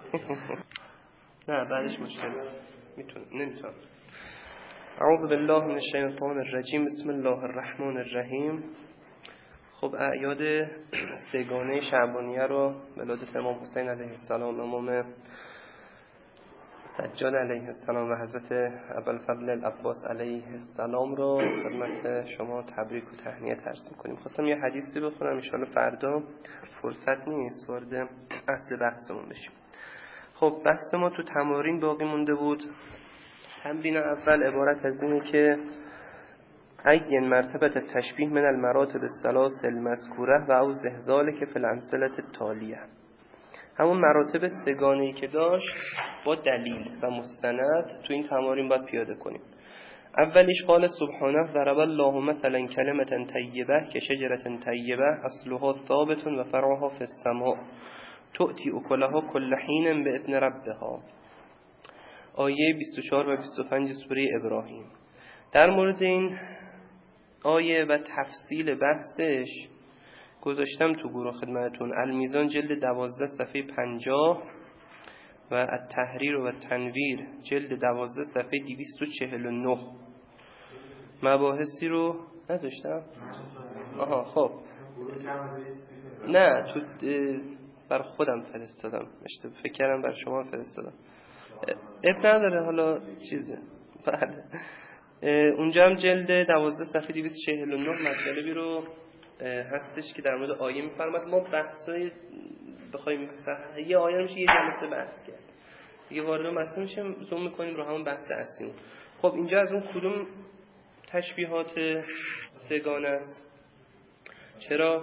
نه بعدش مشکل نمیتونم. اعوذ بالله من الشیطان الرجیم. بسم الله الرحمن الرحیم. خب اعیاد سگانه شعبانیه رو ولادت امام حسین علیه السلام، امام سجاد علیه السلام و حضرت ابوالفضل العباس علیه السلام رو خدمت شما تبریک و تهنیت عرض می‌کنیم. خواستم یه حدیثی بخونم، ان شاءالله فردا فرصت نیست وارد اصل بحثمون بشیم. خب بحث ما تو تمارین باقی مونده بود. تمرین اول عبارت از اینه که عین مرتبه تشبیه من المراتب الثلاث المذکوره و او ذلك فی الامثله التالیه. همون مراتب سگانه‌ای که داشت با دلیل و مستند تو این تمارین باید پیاده کنیم. اولیش قال سبحانه ضرب الله مثلا کلمة طیبه کشجرة طیبه اصلها ثابت و فرعها فی السماء تؤتی اکلها کل حین باذن ربها. آیه 24 و 25 سوره ابراهیم. در مورد این آیه و تفصیل بحثش گذاشتم تو گروه خدمتتون. المیزان جلد 12 صفحه 50 و التحریر و تنویر جلد 12 صفحه 249 مباحثی رو نذاشتم. آها خب نه تو بر خودم فرستادم، فکر کردم بر شما فرستادم. اب نداره حالا چیزه. بله اونجا هم جلد 12 صفحه 249 مطلبی رو هستش که در مورد آیه میفرماد. ما بحثای بخوایم یه آیه میشه یه جلسه بحث کرد، دیگه وارد مسئله میشیم زوم میکنیم رو همون بحث اصلی. خب اینجا از اون کدوم تشبیهات سگانه است؟ چرا؟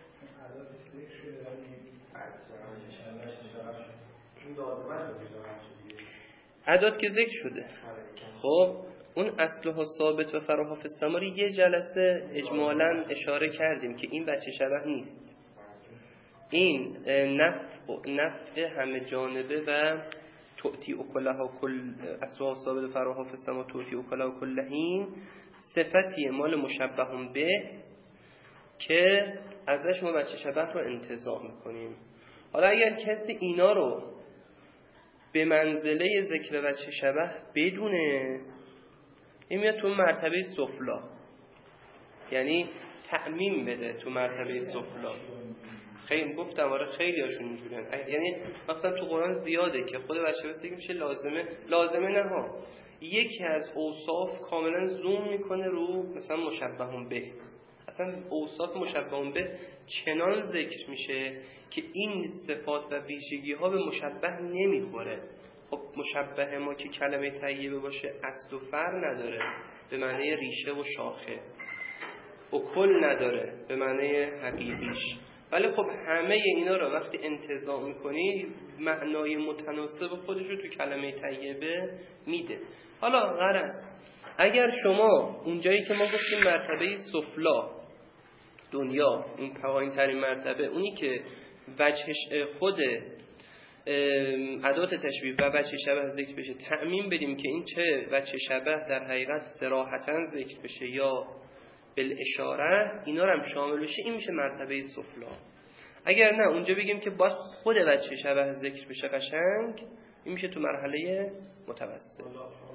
عدد که ذکر شده. خب اون اصلها ثابت و فراها فی السماء یه جلسه اجمالاً اشاره کردیم که این بچه شبه نیست. این نفع همه جانبه و تؤتی اکلها کل اصلها ثابت و فراها فی السماء تؤتی اکلها کل حین صفتی مال مشبه به که ازش ما بچه شبه رو انتزاع میکنیم. حالا اگر کسی اینا رو به منزله ذکر بچه شبه بدونه، این میاد تو مرتبه سفلا، یعنی تعمیم بده تو مرتبه سفلا. خیلی گفتم آره خیلی هاشون اینجوریه، یعنی مثلا تو قرآن زیاده که خود بچه بسه میشه لازمه نه ها، یکی از اوصاف کاملا زوم میکنه رو مثلا مشبهون به. اصلا اوصاف مشبهون به چنان ذکر میشه که این صفات و ویژگی ها به مشبه نمیخوره. خب مشبه ما که کلمه طیبه باشه اصل و فر نداره به معنی ریشه و شاخه، اکل نداره به معنی حقیقیش، ولی خب همه اینا رو وقتی انتزاع میکنی معنای متناسب خودش رو تو کلمه طیبه میده. حالا غرض اگر شما اونجایی که ما گفتیم مرتبه سفلا دنیا اون پایین ترین مرتبه، اونی که وجهش خود ادات تشبیه و وجه شبه ذکر بشه، تعمیم بدیم که این چه وجه شبه در حقیقت صراحتاً ذکر بشه یا بالاشاره، اینا رو هم شامل بشه، این میشه مرتبه سفلا. اگر نه اونجا بگیم که باید خود وجه شبه ذکر بشه قشنگ، این میشه تو مرحله متوسط.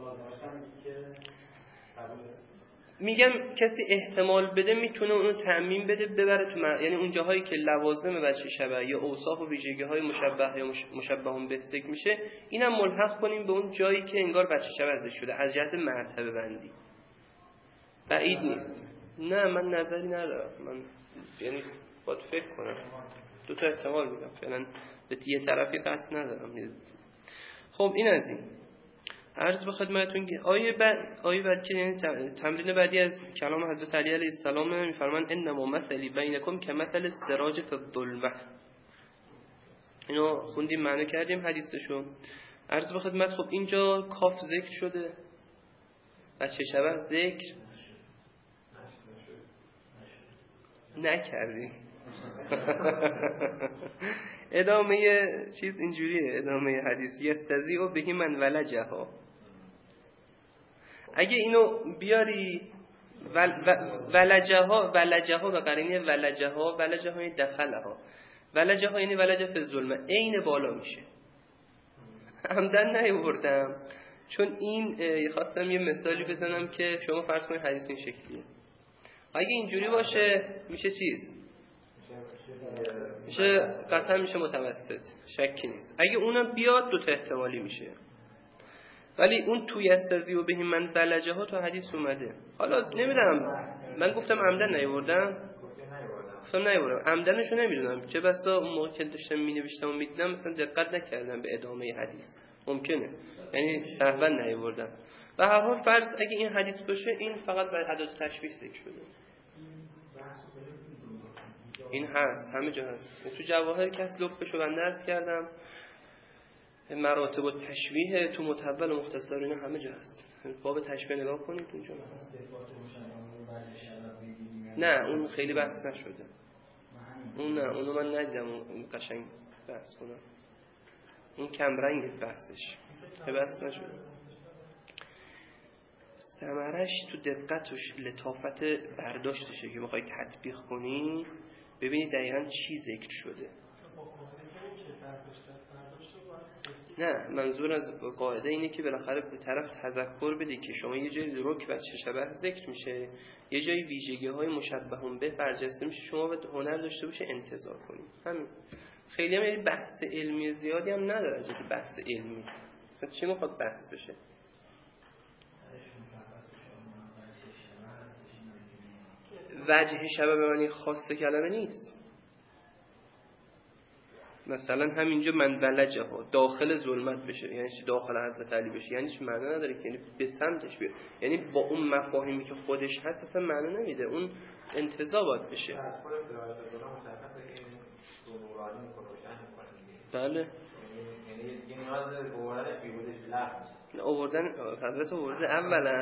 میگم کسی احتمال بده میتونه اونو تعمیم بده ببره تو یعنی اون جاهایی که لوازم وجه شبه یا اوصاف و ویژگی‌های مشبه یا مشبهون به ذکر میشه، اینم ملحق کنیم به اون جایی که انگار وجه شبه ذکر شده از جهت مرتبه بندی. بعید نیست. نه من نظری ندارم، من یعنی باید فکر کنم، دو تا احتمال میدم فعلا، به یه طرفی قطع ندارم. خب این از این عرض به خدمتتون که آیه بعد که یعنی تمرین بعدی از کلام حضرت علی علیه السلام میفرمان انما مثلی بینکم که مثل سراج فی الظلمه. اینو خوندیم معنی کردیم حدیثشو. عرض به خدمت خب اینجا کاف ذکر شده و چه شبه ذکر نکردیم. ادامه چیز اینجوریه، ادامه حدیث یستزیع بهی من ولجها. اگه اینو بیاری ولجها به قرینه ولجها یعنی دخلها، ولجها یعنی ولج فی الظلمه، عین بالا میشه. عمدن نیاوردم، چون این خواستم یه مثالی بزنم که شما فرض کنید حدیث این شکلیه. اگه اینجوری باشه میشه چیز؟ میشه قطعا میشه متوسط، شکی نیست. اگه اونم بیاد دو تا احتمالی میشه. ولی اون توی استازی و بهیم من بلجه ها تو حدیث اومده. حالا نمیدونم، من گفتم عمدن نیاوردم، گفتم نیاوردم، عمدنشو نمیدونم، چه بسا اون موقع که داشتم مینوشتم و میدیدم مثلا دقت نکردم به ادامه حدیث، ممکنه یعنی سهوا نیاوردم. و هر حال فرض اگه این حدیث باشه، این فقط برای ادات تشبیه ذکر شده. این هست، همه جا هست. تو جواهر که هست لب بشو بنده عرض کردم، مراتب و تشبیه تو متول و مختصر اینا همه جا هست. باب تشبیه نگاه کنید اونجا هست. نه اون خیلی بحث نشده. اون نه، اونو من ندیدم اون قشنگ بحث کنم. اون کم رنگ بحثش بحث نشده. ثمرش تو دقتش، لطافت برداشتشه که بخوای تطبیق کنی ببینی دقیقاً چی ذکر شده. نه منظور از قاعده اینه که بالاخره به طرف تذکر بده که شما یه جایی رک و شبه ذکر میشه، یه جایی ویژگی های مشبهون به برجسته میشه، شما باید هنر داشته باشه انتظار کنید. همین. خیلی هم یعنی بحث علمی زیادی هم نداره. از اینکه بحث علمی مثلا چی میخواد بحث بشه؟ وجه شبه به معنی خاص کلمه نیست. مثلا همینجا من ولجه ها داخل ظلمت بشه، یعنی چی داخل حضرت علی بشه؟ یعنی چی معنی نداره که، یعنی به سمتش بیاد، یعنی با اون مفاهیمی که خودش هست اصلا معنی نمیده، اون انتزاع باید بشه. بله یعنی نیاز به آوردن بیهودش لفظ آوردن حضرت آورده اولا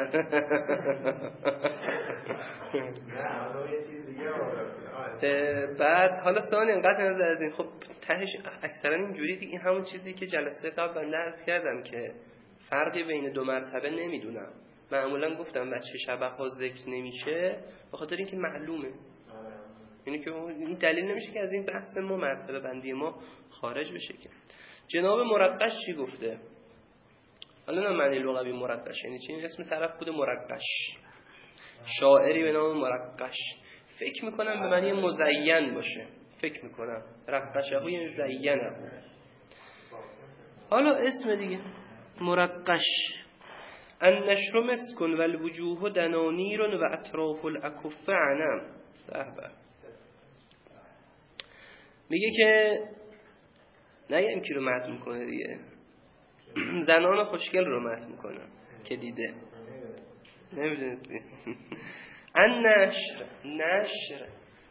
بعد حالا ثانیا اینقدر نظر از این، خب تهش اکثرا اینجوری دیگه. این همون چیزی که جلسه قبل بنده عرض کردم که فرقی بین دو مرتبه نمیدونم. معمولا گفتم بچه شبه ها ذکر نمیشه به خاطر اینکه معلومه، یعنی که این دلیل نمیشه که از این بحث ما مرتبه بندی ما خارج بشه. که جناب مرقش چی گفته؟ حالا نه معنی لغوی مرقش یعنی چی؟ اسم طرف بوده مرقش، شاعری به نام مرقش. فکر میکنم به معنی مزین باشه، فکر میکنم رقشه های زینه. حالا اسم دیگه مرقش. النشر مسکن و الوجوه دنانیر و اطراف الاکف عنم. صحبه میگه که نگه کی رو متن میکنه دیگه، زنان خوشگل رو متن میکنه که دیده نمیدونستی. نشر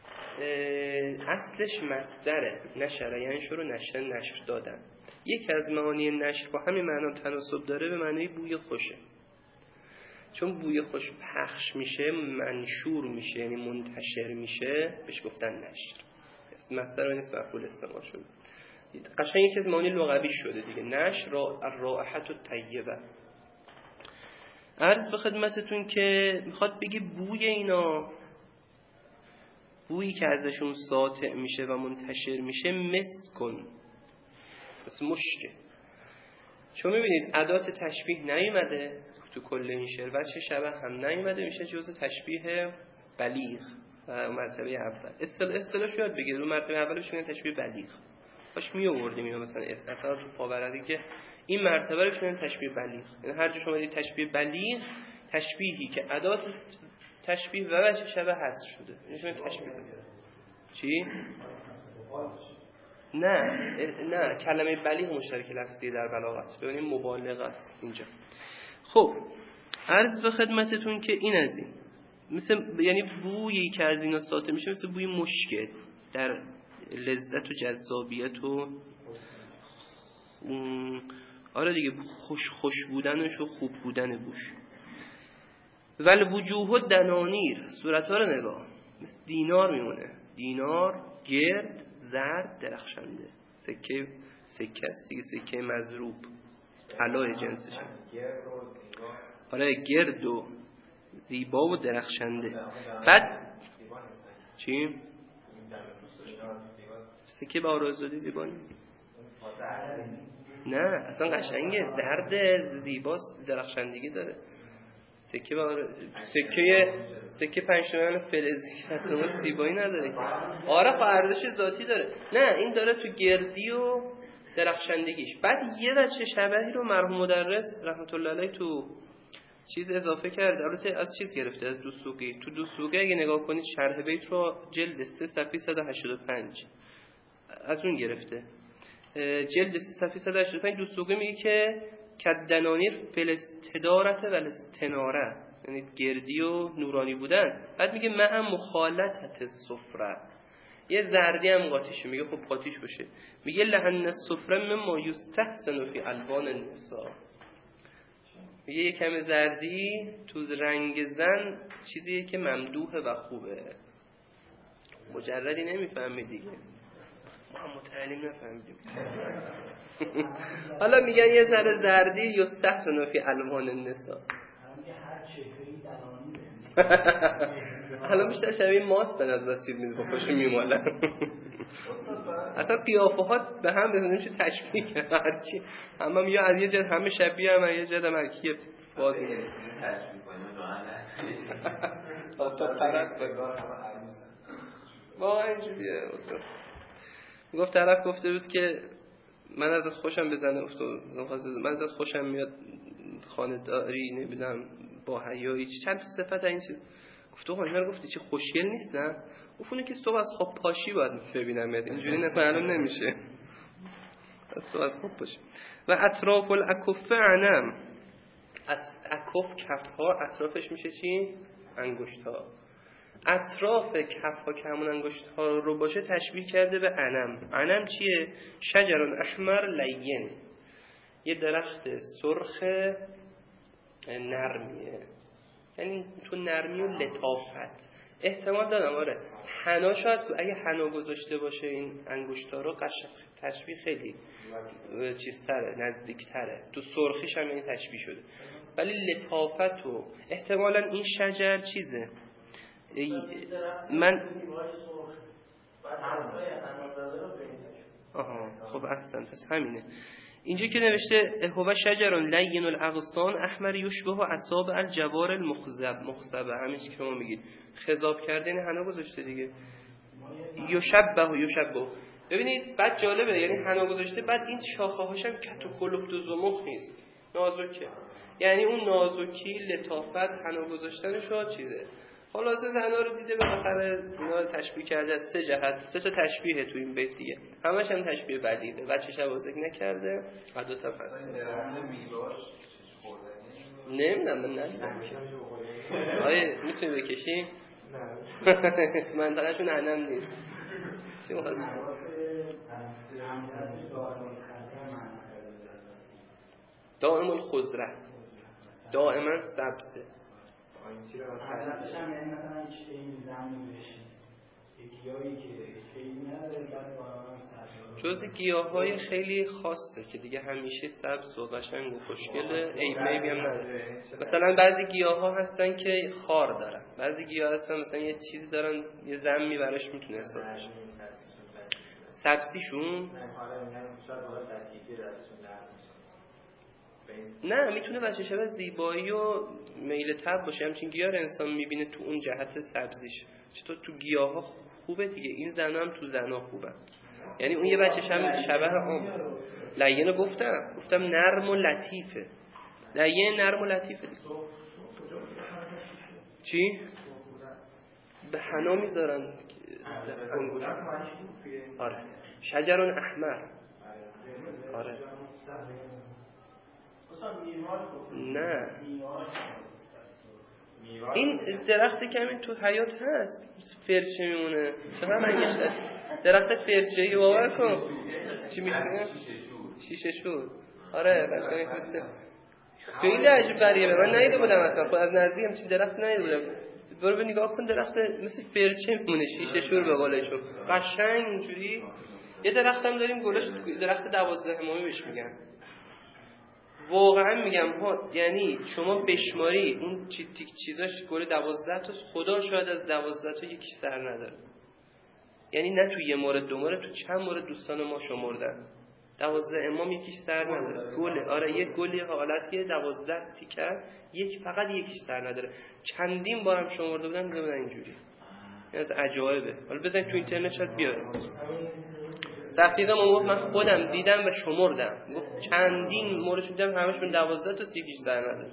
اصلش مصدره، نشر یعنی شروع نشر دادن. یکی از معانی نشر با همین معنا تناسب داره، به معنی بوی خوشه. چون بوی خوش پخش میشه منشور میشه یعنی منتشر میشه، بهش گفتن نشر. مصدر نیست مفعول استعمال شده. قشنگ یکی از معانی لغوی شده دیگه. نشر الرائحة الطیبه. عرض به خدمتتون که میخواد بگه بوی اینا، بویی که ازشون ساطع میشه و منتشر میشه، مسکن، مثل مشکه. چون میبینید ادات تشبیه نیومده تو کل این شعر، وجه شبه هم نیومده، میشه جزء تشبیه بلیغ و مرتبه اول. اصطلاحش یاد بگیرید، رو مرتبه اولش میگن تشبیه بلیغ. باش می آوردیم اینا مثلا اصطلاح تو پاورقی که این مرتبه رو میگن تشبیه بلیغ. یعنی هر جا شما دید تشبیه بلیغ، تشبیهی که ادات تشبیه و وجه شبه حذف شده، میشه تشبیه. چی؟ نه کلمه بلیغ مشترک لفظی در بلاغت، ببینید مبالغه است اینجا. خب عرض به خدمتتون که این از این مثل یعنی بویی که از اینا ساطع میشه مثل بوی مشکه در لذت و جذابیت و آره دیگه خوش بودنش و خوب بودن بوش. ول وجوه دنانیر، صورت‌ها رو نگاه، مثل دینار میمونه، دینار گرد زرد درخشنده، سکه است دیگه، سکه مضروب طلای جنسشه. آره گرد و زیبا و درخشنده. بعد چی؟ سکه با آرازوزی زیبا نیست. نه اصلا قشنگه، زرد زیباست، درخشندگی داره. سکه 5 تومن فلزی اصلا زیبایی نداره. آره خب ارزش ذاتی داره. نه این داره تو گردی و درخشندگیش. بعد یه بچه شبهی رو مرحوم مدرس رحمت الله علیه تو چیز اضافه کرده. البته از چیز گرفته، از دسوقی. تو دسوقی اگه نگاه کنید شرح بیت رو جلد 3 صفحه 185 از اون گرفته. جلد 3 صفحه 185 دسوقی میگه که کدنانیر فلستدارت و الاستناره، یعنی گردی و نورانی بودن. بعد میگه مع مخالطت الصفره، یه زردی هم قاطیشه. میگه خب قاطیش باشه. میگه لحن الصفره مما یستحسن فی الوان النساء، میگه یه کم زردی تو رنگ زن چیزیه که ممدوحه و خوبه. مجردی نمیفهمی دیگه، ما هم متعلم نفهمیدیم. حالا میگن یه ذره زردی یستحسن فی الوان النساء. حالا بیشتر شبیه ماست از چیز میز با خوش میمالن. اصلا قیافه ها به هم نمیشه تشبیه کرد. هرکی هم یا از یه جد همه شبیه هم یه جد هم هرکی باز میگه تشبیه کنیم تو پرست بگاه همه عروسن. واقعا اینجوریه. گفت طرف گفته بود که من ازت خوشم بزنه افتاد، من ازت خوشم میاد، خانه داری، نمیدونم با حیایی، چند صفت این چیز. گفت تو اینا رو گفتی چه خوشگل نیست نه؟ گفت اونه که صبح از خواب پاشی باید ببینم، اینجوری نه معلوم نمیشه. از صبح از خواب پاشی. و اطراف الاکف عنم، اکف کفها، اطرافش میشه چی؟ انگشت ها. اطراف کفها که همون انگشت ها رو باشه تشبیه کرده به عنم. عنم چیه؟ شجر احمر لین، یه درخت سرخ نرمیه، یعنی تو نرمی و لطافت. احتمال دادم آره حنا، شاید اگه حنا گذاشته باشه این انگشتا رو تشبیه خیلی چیزتره، نزدیکتره. تو سرخیش هم این تشبیه شده، ولی لطافت و احتمالا این شجر چیزه. من خب احسن، پس همینه. اینجا که نوشته هو شجر لین الاغصان احمر یشبه اصابع الجوار المخضبه، همین چیزی که ما میگید خضاب کرده، این حنا گذاشته دیگه. یشبه. ببینید بعد جالبه، یعنی حنا گذاشته، بعد این شاخه هاشم کت و کلفت و زمخ نیست، نازکه. یعنی اون نازکی، لطافت، حنا گذاشتنش چیزه. خلاصه زنا رو دیده بالاخره اینا رو تشبیه کرده از 3 جهت. 3 تا تشبیه تو این بیت دیگه، همش هم تشبیه بدیده. بچه شب ذکر نکرده و 2 تا پس نمیدونم، من ندیدم. آره میتونی بکشی؟ نه منطقه‌شون عنم نیست. چی می‌خواد؟ دائم الخضره، دائما سبزه. حضرتش هم یعنی مثلا هیچ این زمین بهش نیست، گیاهی که خیلی نداره، بعد باران سبز، جز گیاهای خیلی خاصه که دیگه همیشه سبز و قشنگ و خوشگله، عیبی هم نداره. مثلا بعضی گیاها هستن که خار دارن، بعضی گیاه هستن مثلا یه چیزی دارن، یه زمی براش میتونه حساب بشه. سبزیشون نه میتونه بچه شبه زیبایی و میل طب باشه. همچین گیاه رو انسان میبینه تو اون جهت سبزیش. چطور تو گیاه ها خوبه دیگه، این زنا هم تو زنا خوبه. یعنی اون یه بچه شبه عام لینو گفتم نرم و لطیفه. لین نرم و لطیفه دیگه. چی؟ به حنا میذارن انگوش. آره شجر احمر. آره نه این درختی که همین تو حیات هست فرچه میمونه، چقدر رنگش دست. درخت فرچه‌ای باور کن. چی میشه؟ شیشه شد. آره قشنگ خیلی عجیب غریبه، من ندیده بودم اصلا، خود از نزدیک همچین درخت ندیده بودم. برو نگاه کن، درخت مثل فرچه میمونه، شیشه شور به قولشون، قشنگ اینجوری. یه درخت هم داریم گلش درخت 12 امامی بهش میگن. واقعا میگم ها، یعنی شما بشماری اون چیزاش گل 12 تا، خدا شاید از 12 تا یکی سر نداره. یعنی نه تو یه مورد 2 مورد، تو چند مورد دوستان ما شمردن. 12 امام یکیش سر نداره. گله. آره یک گلی حالتیه 12 تیکر فقط یکیش سر نداره. چندین بارم شمرده بودن میگم اینجوری. این از عجایبه. حالا بزنید تو اینترنت شاید بیاد. دقیقاً من خودم دیدم و شمردم. چندین مورد دیدم همشون 12 تا 30 یکیش سر نداره.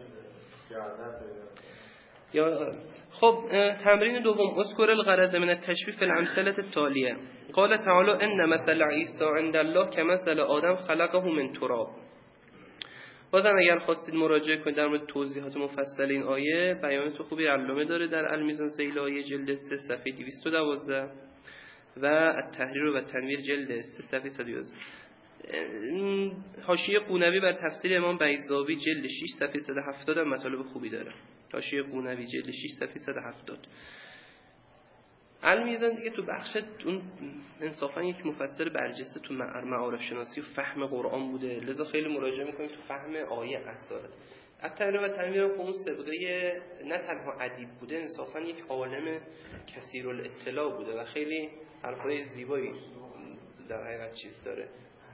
یا خب تمرین دوم اذكر الغرض من التشبيه في الامثله التاليه. قال تعالى ان مثل عيسى عند الله كمثل آدم خلقه من تراب. بازم اگر خواستید مراجعه کنید در مورد توضیحات مفصل این آیه، بیانات خوبی علامه داره در المیزان زیلایی جلد 3 صفحه 212 و التحریر و تنویر جلد 3 صفحه 111. حاشیه قونوی بر تفسیر امام بیضاوی جلد 6 صفحه 170 هم مطالب خوبی داره. حاشیه قونوی جلد 6 صفحه 170. المیزان دیگه تو بخش اون انصافا یک مفسر برجسته تو معارف شناسی و فهم قرآن بوده، لذا خیلی مراجعه میکنیم تو فهم آیه اسرار. التحریر و تنویر هم اون سبقه نه تنها ادیب بوده، انصافا یک عالم کثیرالاطلاع بوده و خیلی حرفای زیبایی در حقیقت چیز داره.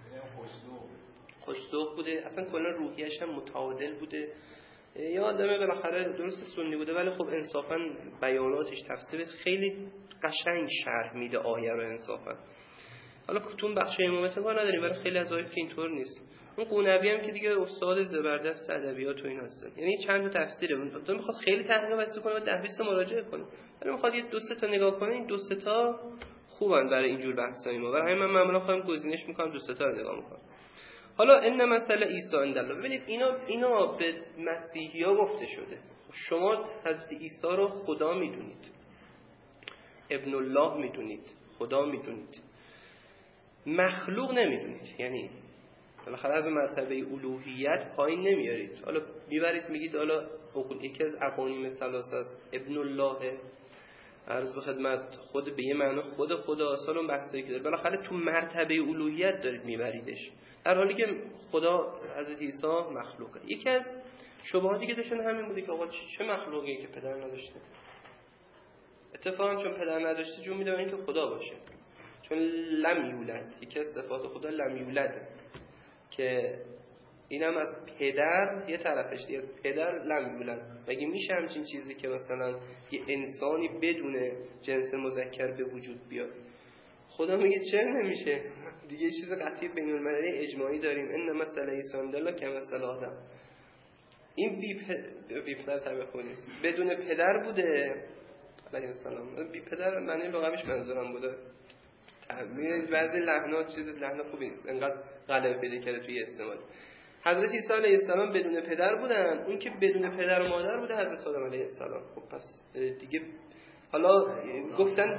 خوش‌ذوق بوده، اصلا کلا روحیه‌اش هم متعادل بوده. یا آدمه بالاخره درست سنی بوده ولی خب انصافا بیاناتش تفسیر خیلی قشنگ شرح میده آیه رو انصافا. حالا تو بخش امامت کار نداریم ولی خیلی از آیه که اینطور نیست. اون قونوی هم که دیگه استاد زبردست ادبیات و این هستن، یعنی چند تا تفسیره. اون میخواد خیلی تحقیق واسه کنه و 10-20 تا مراجعه کنه، ولی میخواد یه 2-3 تا نگاه کنه. این 2-3 تا خوبن برای اینجور بحثای ما. برای همین من معمولا خودم گزینش میکنم 2-3 تا رو نگاه میکنم. حالا ان مثل عیسی عند الله، ببینید اینا به مسیحی‌ها گفته شده. شما حضرت عیسی رو خدا میدونید، ابن الله میدونید، خدا میدونید، مخلوق نمیدونید. یعنی بالاخره از مرتبه الوهیت پایین نمیارید. حالا میبرید میگید حالا یکی از اقانیم ثلاثه است ابن الله، عرض به خدمت خود به یه معنی خود خدا. اصلا اون بحثی که داره بالاخره تو مرتبه الوهیت دارید میبریدش، در حالی که خدا حضرت عیسی مخلوقه. یکی از شبهاتی که داشتن همین بوده که آقا چه مخلوقی که پدر نداشته؟ اتفاقا چون پدر نداشته جون میده اینکه خدا باشه، چون لم یولد، یکی از صفات خدا لم یولد، که اینم از پدر یه طرفش دیگه، از پدر لم یولد. مگه میشه همچین چیزی که مثلا یه انسانی بدون جنس مذکر به وجود بیاد؟ خدا میگه چرا نمیشه؟ دیگه یه چیز قطعی بین المللی اجماعی داریم، ان مثل عیسی عند الله کمثل آدم. این بی پدر طبعا نیست، بدون پدر بوده علیه السلام. بی پدر معنی لغویش منظورم بوده. بعضی لحنا چیز لحنا خوبی نیست، انقدر غلبه پیدا کرده توی استعمال. حضرت عیسی علیه السلام بدون پدر بودن، اون که بدون پدر و مادر بوده حضرت آدم علیه السلام. خب پس دیگه حالا گفتن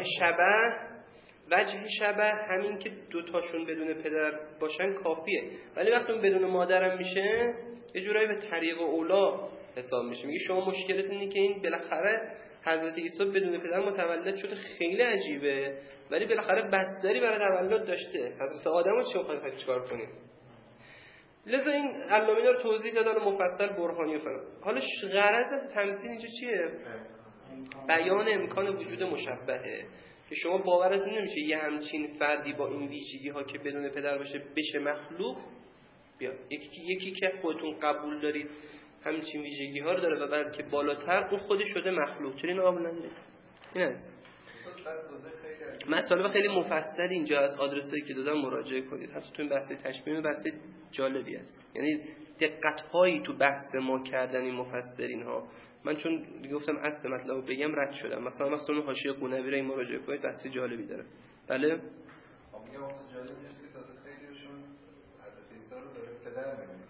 وجه شبه همین که دوتاشون بدون پدر باشن کافیه، ولی وقتی اون بدون مادرم میشه یه جورایی به طریق اولا حساب میشه. میگه شما مشکلت اینه که این بالاخره حضرت عیسی بدون پدر متولد شده، خیلی عجیبه، ولی بالاخره بستری برای تولد داشته. حضرت آدمو چیکار کنیم؟ لذا این علامه رو توضیح دادن مفصل برهانی و فلان. حالا غرض از تمثیل اینجا چیه؟ بیان امکان وجود مشبهه، که شما باورتون نمیشه یه همچین فردی با این ویژگی ها که بدون پدر باشه بشه مخلوق. بیا یکی که خودتون قبول دارید همچین ویژگی ها رو داره و بعد که بالاتر اون خودش شده مخلوق، چرا اینو قبول ندارید؟ این است. مسائل خیلی مفصل اینجا از آدرسایی که دادم مراجعه کنید، حتی تو این بحث تشبیه بحث جالبی است. یعنی دقت هایی تو بحث ما کردن این مفسرین ها. من چون گفتم اصل مطلب بگم رد شدم، مثلا اون حاشیه قونوی رو این مراجعه کنید، بحث جالبی داره. بله میگم وقت جالب نیست که تازه خیلیشون حضرت عیسی رو داره پدر می‌بینه.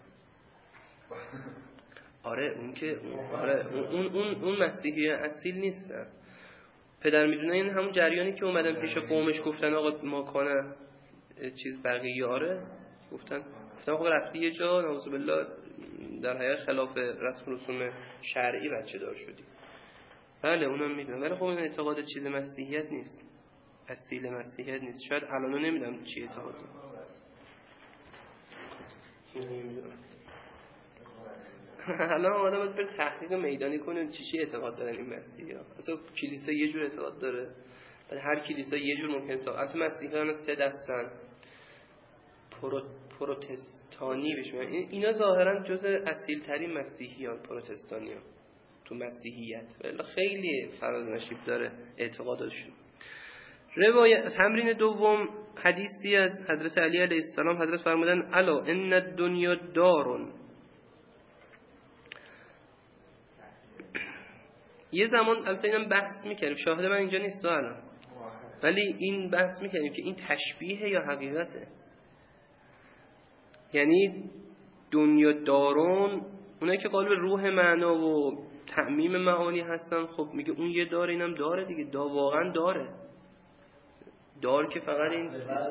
آره اون که آره اون مسیحی اصیل نیستن. پدر میدونن این همون جریانی که اومدن پیش قومش گفتن آقا ما کانه چیز بقیه آره گفتن آقا رفتی یه جا نعوذ بالله در حقیقت خلاف رسم رسوم شرعی بچه دار شدی. بله اونم میدونم، ولی خب این اعتقاد چیز مسیحیت نیست، اصیل مسیحیت نیست. شاید الان نمیدونم چی اعتقاد نمیدونم. الان آدم باید بر تحقیق میدانی کنه چی اعتقاد دارن این مسیحی‌ها. اصلا کلیسا یه جور اعتقاد داره، بعد هر کلیسا یه جور ممکنه تا البته مسیحیان 3 دستن. پروتستانی بشه. اینا ظاهرا جزء اصیل ترین مسیحیان پروتستانیان تو مسیحیت، ولی خیلی فراز نشیب داره اعتقاداتشون. روایت تمرین دوم، حدیثی از حضرت علی علیه السلام. حضرت فرمودن الا ان الدنیا دارون. یه زمان البته اینم بحث میکردیم، شاهد من اینجا نیست الان، ولی این بحث میکردیم که این تشبیه یا حقیقته. یعنی دنیا دارون اونایی که قالب روح معنا و تعمیم معانی هستن، خب میگه اون یه داره اینم داره دیگه. واقعا داره. دار که فقط این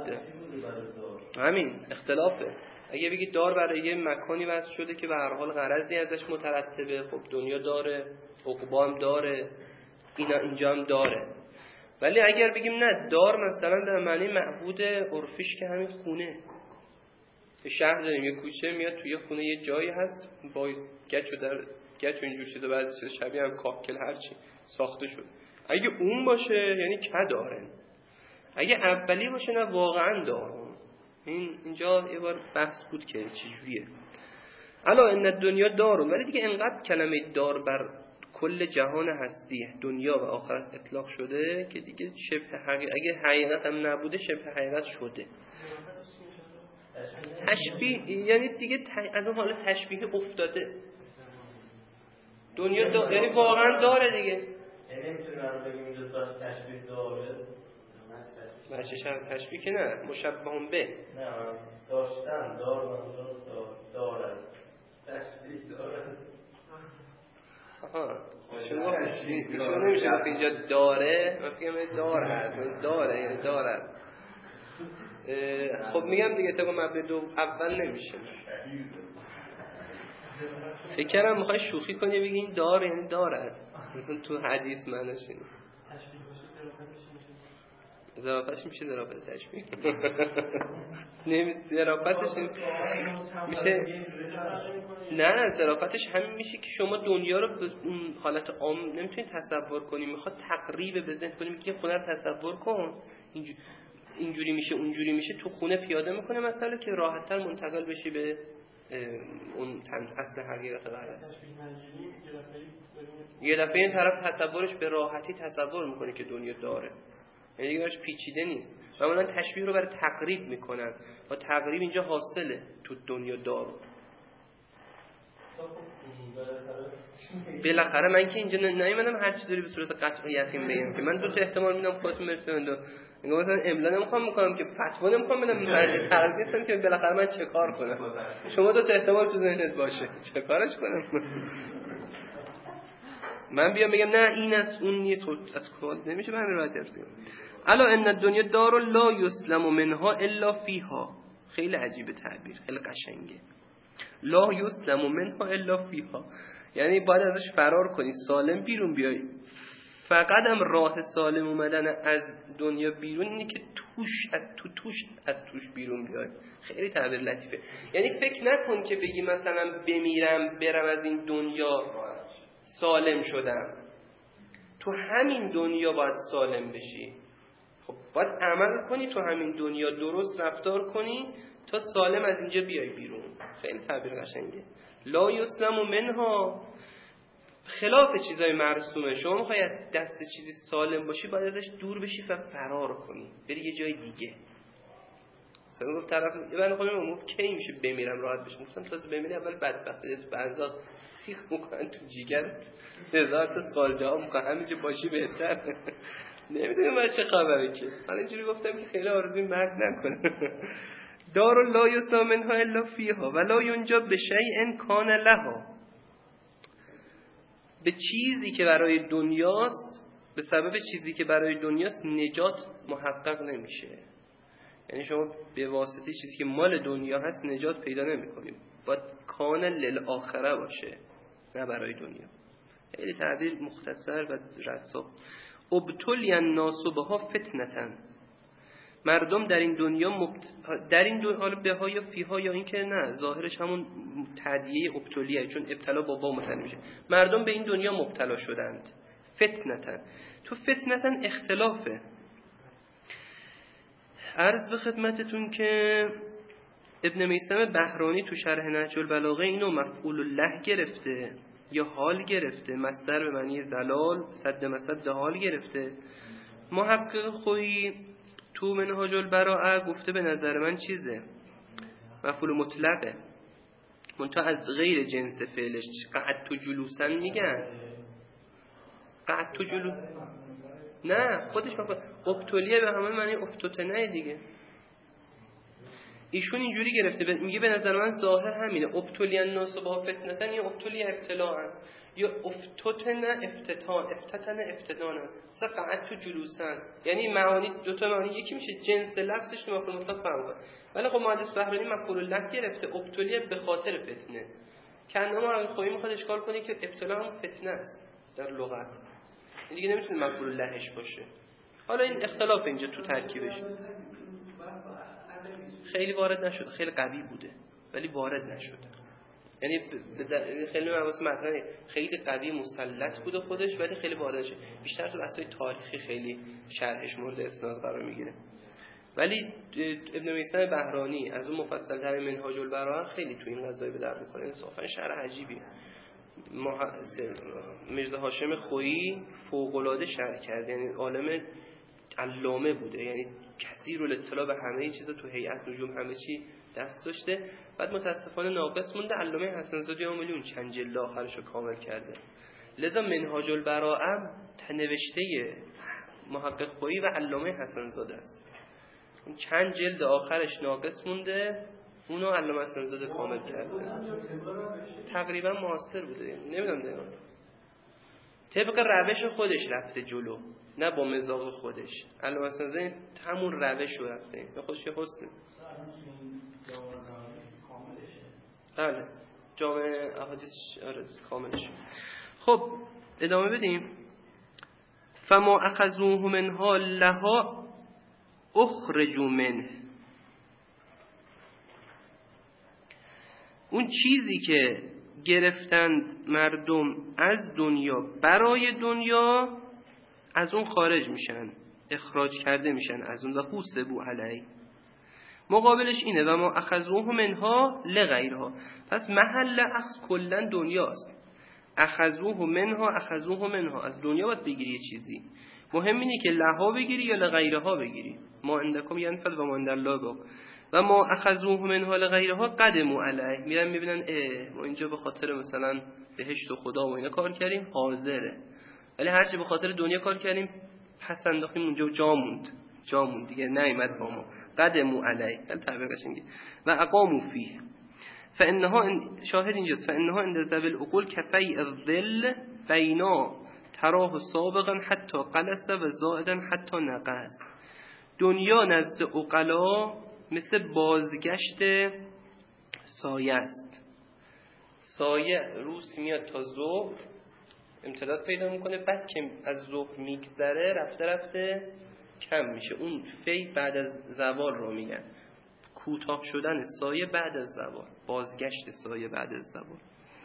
همین اختلافه. اگه بگید دار برای یه مکانی وضع شده که به هر حال غرضی ازش مترتبه، خب دنیا داره، عقبا هم داره، اینا اینجا هم داره. ولی اگر بگیم نه، دار مثلا در معنی معبود عرفیش که همین خونه، شهر داریم یه کوچه میاد توی خونه یه جایی هست با گچ و اینجور چیزا، بعضی چیزا شبیه هم کاکل هرچی ساخته شد. اگه اون باشه یعنی که دارن، اگه اولی باشه نه واقعا دارن. اینجا یه بار بحث بود که چجوریه. الا ان الدنیا دارون، ولی دیگه انقدر کلمه دار بر کل جهان هستیه دنیا و آخرت اطلاق شده که دیگه شبه حقیقت، اگه حقیقت هم نبوده شبه حقیقت شده. تشبیه یعنی دیگه از اون حالت تشبیه افتاده. دنیا یعنی واقعا داره دیگه. یعنی نمیتونیم رو بگیم اینجا تشبیه داره. ماشش هم تشبیه که نه، مشبه به. نه داشتن دارد. تشبیه دارد. آها. شما نمیشه گفت اینجا داره، من فکرم داره هست. داره یعنی دارد. خب میگم دیگه طبق مبنی دو اول نمیشه. فکر کردم میخوای شوخی کنی بگی این دار یعنی دارد، مثلا تو حدیث معناش اینه. ظرافتش میشه ظرافت تشبیه. ظرافتش میشه، نه ظرافتش همین میشه که شما دنیا رو به اون حالت عام نمیتونید تصور کنی. میخواد تقریب به ذهن کنی که خونه رو تصور کن اینجوری میشه اونجوری میشه، تو خونه پیاده میکنه مسئله که راحت‌تر منتقل بشی به اون اصل حقیقت غلط. یه دفعه این طرف تصورش به راحتی تصور میکنه که دنیا داره، یعنی دیگه براش پیچیده نیست. معمولا تشبیه رو برای تقریب میکنن و تقریب اینجا حاصله تو دنیا داره. بالاخره من که اینجا نمیدونم هر چی داری به صورت قطع یقین بگم که من دو تا احتمال میدم خودتون برسوند. میگم مثلا املا نمیخوام میکنم که فتوا نمیخوام بدم، من قرار نیستم که بالاخره من چه کار کنم. شما دو تا احتمال تو ذهنت باشه چه کارش کنم؟ من بیام بگم نه این از اون نیست، از کد نمیشه به همین راحتی بگم. الا ان الدنیا دار لا یسلم منها الا فیها. خیلی عجیبه تعبیر، خیلی قشنگه. لا یسلم منها الا فیها، یعنی باید ازش فرار کنی، سالم بیرون بیای. فقط هم راه سالم اومدن از دنیا بیرون اینه که از توش بیرون بیای. خیلی تعبیر لطیفه. یعنی فکر نکن که بگی مثلا بمیرم برم از این دنیا سالم شدم. تو همین دنیا باید سالم بشی. خب باید عمل کنی تو همین دنیا، درست رفتار کنی تا سالم از اینجا بیای بیرون. خیلی تعبیر قشنگه. لا یسلم منها، خلاف چیزای مرسومه. شما میخوای از دست چیزی سالم باشی باید ازش دور بشی و فرار کنی، بری یه جای دیگه. مثلا گفت طرف من خودم کی میشه بمیرم راحت بشم؟ گفتم تازه بمیری اول بدبختی بعضا سیخ میکنن تو جیگرت، هزار تا سوال جواب میکنن، همینجا باشی بهتر. نمیدونم من چه خبره که من اینجوری گفتم که خیلی آرزوی مرگ نکنه. دار لا یسلم منها الا فیها ولا ینجا بشیء کان لها. به چیزی که برای دنیاست، به سبب چیزی که برای دنیاست نجات محقق نمیشه. یعنی شما به واسطه چیزی که مال دنیا هست نجات پیدا نمی‌کنید. باید کان للآخره باشه، نه برای دنیا. خیلی تعبیر مختصر و رسا. ابتلی الناس بها فتنةً. مردم در این دنیا در این دنیا، حالا بها یا فیها یا این که نه، ظاهرش همون تعدیه ابتلیه، چون ابتلا با با متن میشه. مردم به این دنیا مبتلا شدند. فتنةً. تو فتنةً اختلافه. عرض به خدمتتون که ابن میثم بهرانی تو شرح نهج البلاغه اینو مفعول الله گرفته یا حال گرفته، مصدر به معنی زلال، صد مسد حال گرفته. محقق خویی تو منهاج البراءه گفته به نظر من چیزه، مفعول مطلقه، منتها از غیر جنس فعلش. قعدت جلوسن میگن، قعدت جلوس نه خودش مفعول. ابتلیه به همه معنی افتتنه دیگه. ایشون اینجوری گرفته میگه به نظر من ظاهر همینه، ابتلی الناس با فتنتن یا ابتلی ابتلاءن یا افتتن افتتان، افتتن افتتانن. مثلا قعدت جلوسن یعنی معانی دوتا معانی یکی میشه، جنس لفظش مفعول مطلق فهم کنه. ولی خب مهندس بهرانی مفعول الله گرفته، ابتلی به خاطر فتنه. کنما خویی میخواد اشکال کنه که ابتلا هم فتنه است در لغت، این دیگه نمیتونه مفعول اللهش باشه. حالا این اختلاف اینجا تو ترکیبش خیلی وارد نشد، خیلی قوی بوده ولی وارد نشد. یعنی خیلی مباحث متن خیلی قوی مسلط بوده خودش ولی خیلی وارد نشد. بیشتر تو بحث‌های تاریخی خیلی شرحش مورد استناد قرار میگیره. ولی ابن میثم بهرانی از اون مفصل‌تر منهاج البراءه خیلی تو این قضايا به در می‌خوره. انصافا شرح عجیبی. میرزا هاشم خویی فوق‌العاده شرح کرد، یعنی عالم علامه بوده، یعنی کثیر الاطلاع به همه چیزا تو هیئت نجوم همه چی دست داشته. بعد متاسفانه ناقص مونده. علامه حسن زادی عاملی اون چند جلد آخرشو کامل کرده. لذا منهاج البراءه نوشته محقق خویی و علامه حسن زاده است. اون چند جلد آخرش ناقص مونده، اونو علامه حسن زاده کامل کرده. تقریبا معاصر بوده، نمیدونم دقیقاً. طبق روش خودش رفته جلو، نه با مزاق خودش. علامه حسن زاده همون روش رو رفته، به خودش حسنه. بله جامع احادیث کاملش. خب ادامه بدیم. فما اخذوه منها لها اخرجوا منه. اون چیزی که گرفتند مردم از دنیا برای دنیا، از اون خارج میشن، اخراج کرده میشن از اون. و حسبوا علی، مقابلش اینه و ما اخذوه منها لغیرها. پس محل اخذ کلا دنیاست. اخذوه منها از دنیا باید بگیری یه چیزی. مهم اینه که لها بگیری یا لغیرها بگیری. ما عندکم ینفد و ما عند الله باق. و ما اخذوه منها لغیرها قدموا علیه، میرن میبینن ما اینجا به خاطر مثلا بهشت و خدا و اینا کار کردیم حاضره، ولی هرچی به خاطر دنیا کار کردیم پس انداختیم اونجا و جا موند دیگه نیامد با ما. قدموا علیه تعبیر قشنگی. و اقاموا فیه فانها، شاهد اینجاست، فانها عند ذوی العقول کفی الظل بینا تراه سابقا حتی قلص و زائدا حتی نقص. دنیا نزد عقلا مثل بازگشت سایه است. سایه روز میاد تا ظهر امتداد پیدا میکنه، بعد که از ظهر میگذره رفته کم میشه. اون فی بعد از زوال رو میگن، کوتاه شدن سایه بعد از زوال، بازگشت سایه بعد از زوال.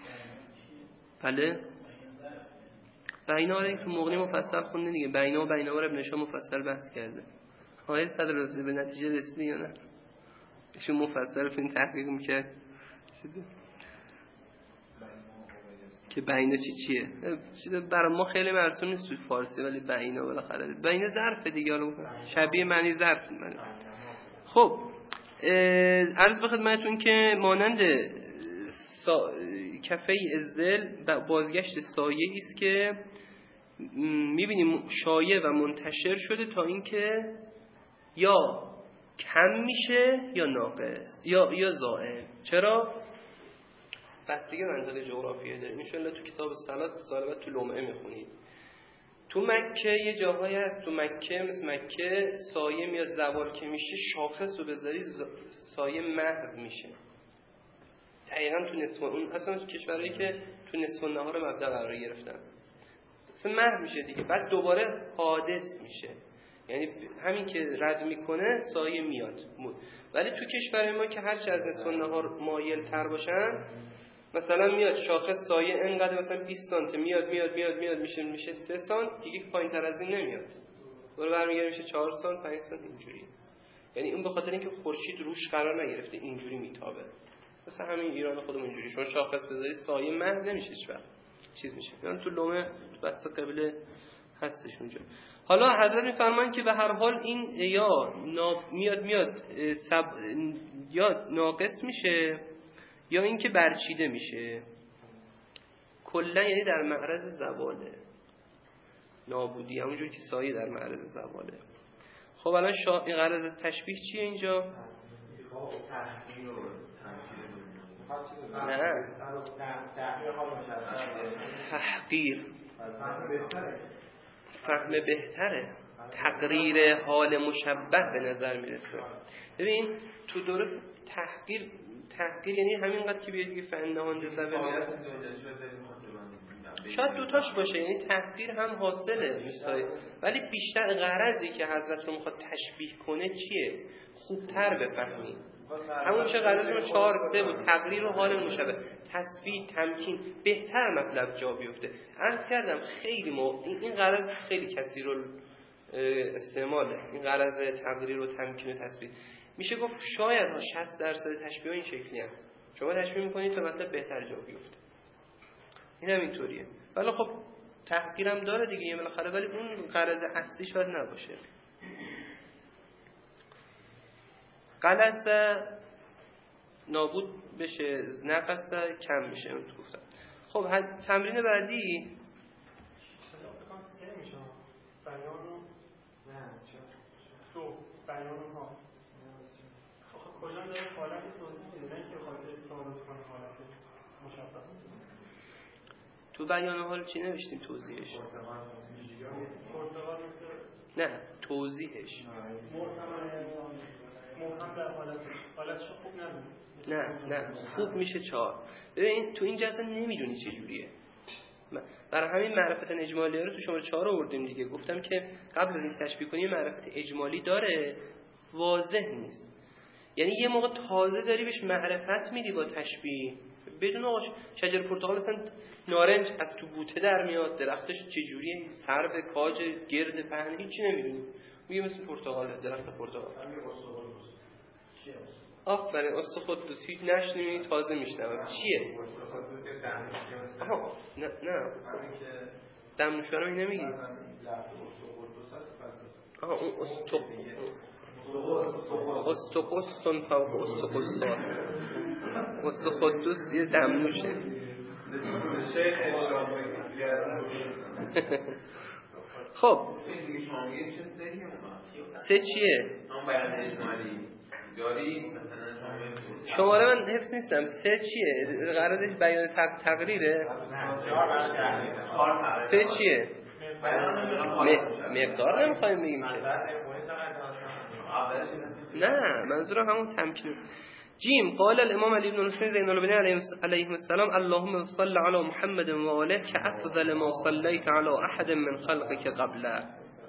بله بینا رو تو مغنی مفصل خونده دیگه. بینا و بینامه رو ابن هشام مفصل بحث کرده. آقای صدراعظم به نتیجه رسیدی یا نه؟ ایشون مفصل رو این تحقیق میکرد که بینا چیه. برای ما خیلی مرسوم نیست توی فارسی، ولی بینا بالاخره بینا ظرف دیگه، شبیه معنی ظرف. خب عرض به خدمتتون که مانند کفه الظل بازگشت سایه است که میبینیم شایع و منتشر شده تا اینکه یا کم میشه یا ناقص یا زائل. چرا؟ بستگی منطقه جغرافیایی داره. انشالله تو کتاب صلات ظالبت تو لمعه میخونید. تو مکه یه جاهایی هست، تو مکه مثل مکه سایه میاد زوال که میشه شاخص رو بذاری سایه محو میشه. دقیقا تو نصف اون اصلا تو کشورهایی که تو نصف النهار مبدا قرار گرفتن اصلا محو میشه دیگه، بعد دوباره حادث میشه، یعنی همین که رد میکنه سایه میاد. ولی تو کشور ما که هرچی از نصف النهار مایل تر باشن، مثلا میاد شاخص سایه انقدر مثلا 20 سانتی میاد میشه 3 سانت دیگه، پایین تر از این نمیاد، دوباره برمیگره میشه 4 سانت 5 سانت اینجوری. یعنی اون به خاطر اینکه خورشید روش قرار نگرفته اینجوری میتابه. مثلا همین ایران خودمون اینجوری شما شاخص بذاری سایه محض نمیشه هیچ وقت چیز میشه. یعنی تو لومه تو بحث قبله هستش اونجا. حالا حضرت میفرمان که به هر حال این یا میاد یا ناقص میشه یا اینکه برچیده میشه. کلا یعنی در معرض زواله. نابودی همونجوری که سایه در معرض زواله. خب الان این غرض تشبیه چیه اینجا؟ نه تحقیر فهم بهتره، تقریر حال مشبه به نظر میرسه. ببین تو درست تحقیر یعنی همینقدر که بیاد فنهان جزبه شاید دوتاش باشه، یعنی تحقیر هم حاصله مثلا، ولی بیشتر غرضی که حضرت رو میخواد تشبیه کنه چیه؟ خوبتر بفهمید. همون چه غرض 4-3 بود، تقریر و حال مشابه، تصفیه، تمکین، بهتر مطلب جا بیفته. عرض کردم خیلی این غرض خیلی کثیر استعماله، این غرض تقریر و تمکین و تصفیه. میشه گفت شاید 60% تشبیه این شکلی هم شما تشبیه میکنید تا مطلب بهتر جا بیفته. این هم اینطوریه. ولی خب تحقیرم داره دیگه بالاخره، ولی اون غرض اصلی شاید نباشه. غلط نابود بشه، نقص کم میشه. اون گفتم. خب تمرین بعدی کلا داره حالت توضیح میده نه که خاطر ثابت کنه حالت مشابه. تو بیان حال چی نوشتیم توضیحش؟ نه توضیحش محکم در حالتش خوب نبود. نه خوب میشه 4. ببین تو این جلسه نمیدونی چه جوریه. برای همین معرفت اجمالی رو تو شماره 4 آوردیم دیگه. گفتم که قبل از این تشبیه کنی معرفت اجمالی داره، واضح نیست. یعنی یه موقع تازه داری بهش معرفت میدی با تشبیه، بدون آقا شجر پرتقال مثلا نارنج از تو بوته در میاد، درختش چجوریه، سرب کاج گرد پهن هیچی نمیدونی، میگه مثل پرتقاله، درخت پرتقال. آفرین استخدوس هیچ نشنیدی، تازه میشنوم چیه؟ آها نه دمنوشانم این نمیگی؟ آها اون استقصن فوق استقصات استخدوس یه دمنوشه. خب 3 چیه؟ شماره من حفظ نیستم. 3 چیه؟ قراردش بیان تقریره. 3 چیه؟ مقدار نمیخوایم بگیم که. نه منظورم همون تمکین. جیم قال الامام علی بن حسین زین العابدین علیه السلام اللهم صل علی محمد و آله که افضل ما صلیت علی احد من خلقك قبله.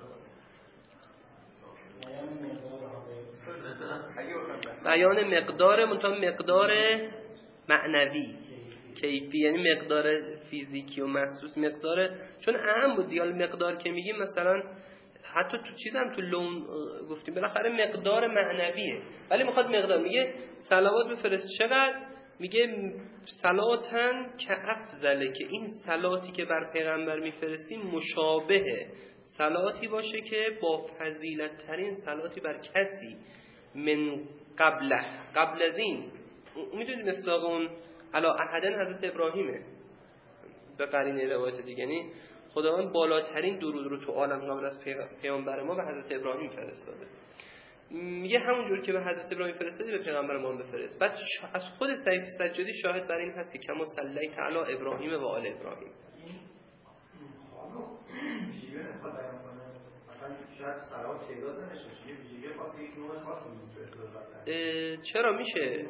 بیان مقدار مقدار معنوی کیفی، یعنی مقدار فیزیکی و محسوس، مقدار چون اهم بود دیگه. مقدار که میگیم مثلا حتی تو چیزم تو لون گفتیم بالاخره مقدار معنویه، ولی میخواد مقدار. میگه صلوات بفرست چقدر؟ میگه صلاتن که افضله، که این صلاتی که بر پیغمبر میفرستیم مشابه صلاتی باشه که با فضیلت ترین صلاتی بر کسی من قبل از این. میدونید مصداق اون علا احدن حضرت ابراهیمه به قرینه روایت دیگه، یعنی خداوند بالاترین درود رو تو عالم قبل از پیامبر ما به حضرت ابراهیم فرستاده. میگه همونجور که به حضرت ابراهیم فرستادی به پیغمبر ما بفرست. بعد از خود سیف سجادی شاهد بر این هست که کما صلیت علی ابراهیم و آل ابراهیم. چرا میشه؟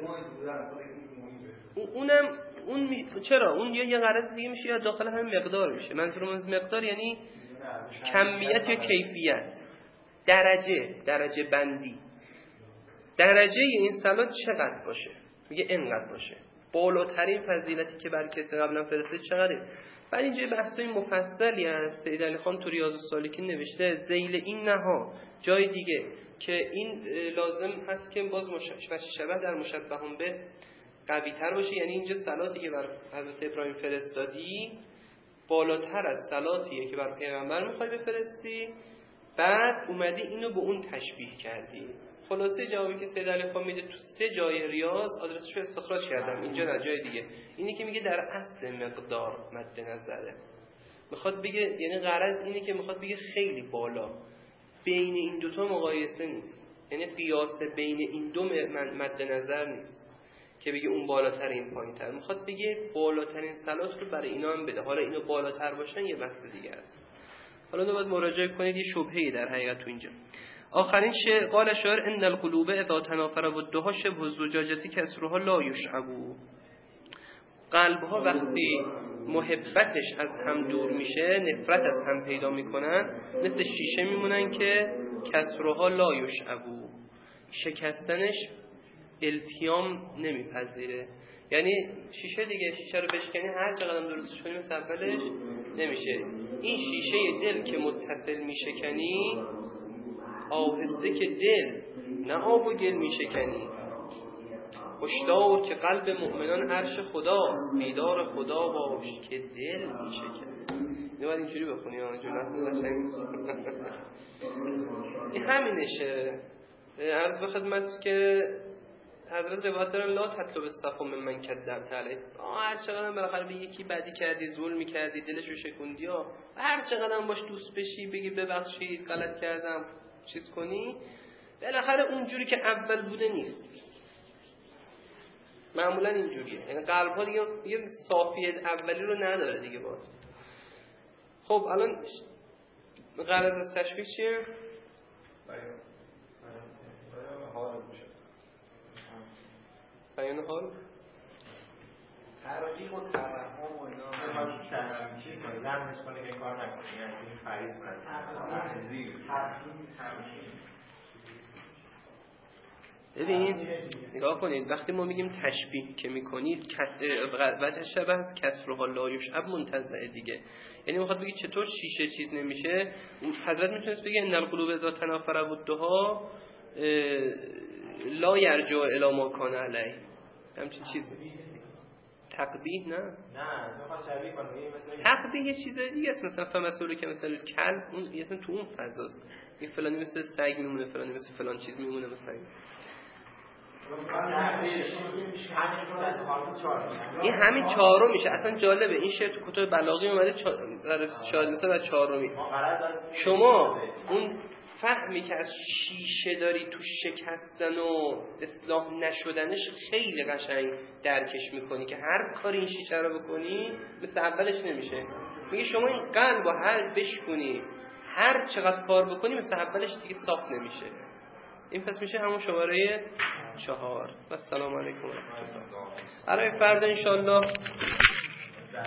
چرا اون یه غرض دیگه میشه یا داخل همین مقدار میشه. منظورم از مقدار یعنی کمیت یا کیفیت، درجه بندی. درجه این صلات چقدر باشه؟ میگه اینقدر باشه. بالاترین فضیلتی که بر کسی قبلا فرسته چقدره؟ بعد اینجا بحثای مفصلی هست. سید علی خان تو ریاض السالکین نوشته ذیل این نها، جای دیگه که این لازم هست که باز وجه شبه در مشبهون به قوی تر باشه. یعنی اینجا صلاتی که بر حضرت ابراهیم فرستادی بالاتر از صلاتیه که بر پیغمبر میخوای بفرستی، بعد اومدی اینو به اون تشبیه کردی. خلاصه جوابی که سید علی خان میده تو 3 جای ریاض آدرسش رو استخراج کردم، اینجا نه جای دیگه. اینی که میگه در اصل مقدار مد نظره، میخواد بگه، یعنی غرض اینه که میخواد بگه خیلی بالا، بین این دوتا مقایسه نیست، یعنی قیاس بین این دو مد نظر نیست که بگه اون بالاتر این پایین‌تر، میخواد بگه بالاترین صلات رو برای اینا هم بده. حالا اینو بالاتر باشن یه بحث دیگه است. حالا باید مراجعه کنید، یه شبهه‌ای در حقیقت تو اینجا. آخرین قال شاعر ان القلوب اذا تنافر ودها شبه الزجاجه کسرها لا یشعبو. قلب‌ها وقتی محبتش از هم دور میشه، نفرت از هم پیدا میکنن، مثل شیشه میمونن که کسرها لا یشعبو، شکستنش التیام نمیپذیره. یعنی شیشه دیگه، شیشه رو بشکنی هر چقدر درستش کنی مثل اولش نمیشه. این شیشه دل که متصل میشکنی، آهسته که دل نه آب و گل میشکنی. هشدار که قلب مؤمنان عرش خداست، بیدار خدا باش که دل میشکنی. نباید اینجوری بخونی ها، اینجوری نخونی. این همینشه. عرض به خدمت که حضرت روایت دارن لا تطلب الصفو من کذبت علیه. هر چقدر بالاخره به یکی بدی کردی، ظلم کردی، دلش رو شکوندی، هر چقدر باش دوست بشی، بگی ببخشید غلط کردم، چیز کنی، بالاخره اونجوری که اول بوده نیست. معمولا اینجوریه، یعنی قلب ها دیگه صافیت اولی رو نداره دیگه باز. خب الان غرض از تشبیه چیه؟ بیان حال ترقیق و توهم و اینا چیز کنی لمنش کنی که کار نکنی، یعنی این فریض کنی ببین نگاه کنید، وقتی ما میگیم تشبیه که میکنید وجه شبه از کسرها لا یشعب منتزعه دیگه، یعنی میخواد بگی چطور شیشه چیز نمیشه. حضرت میتونست بگه ان القلوب اذا تنافر ودها لا یرجع الی ما کان علیه، همچین چیزی. تقبیح نه میخواد شبیه کنی مثلا تقبیح یه چیز دیگه است. مثلا فمثل که مثلا کلب، اون یعنی تو اون فضاست، این فلانی مثل سگ میمونه، فلانی مثل فلان چیز میمونه. مثلا این همین چهارم میشه. اصلا جالبه این شعر تو کتاب بلاغی اومده شاید مثلا در چهارمی. شما اون فهمی که از شیشه داری تو شکستن و اصلاح نشدنش خیلی قشنگ درکش میکنی که هر کاری این شیشه رو بکنی مثل اولش نمیشه. میگه شما این قلب رو هر بشکنی، هر چقدر کار بکنی مثل اولش دیگه صاف نمیشه. این پس میشه همون شماره 4. و السلام علیکم و رحمت الله. برای فردا انشالله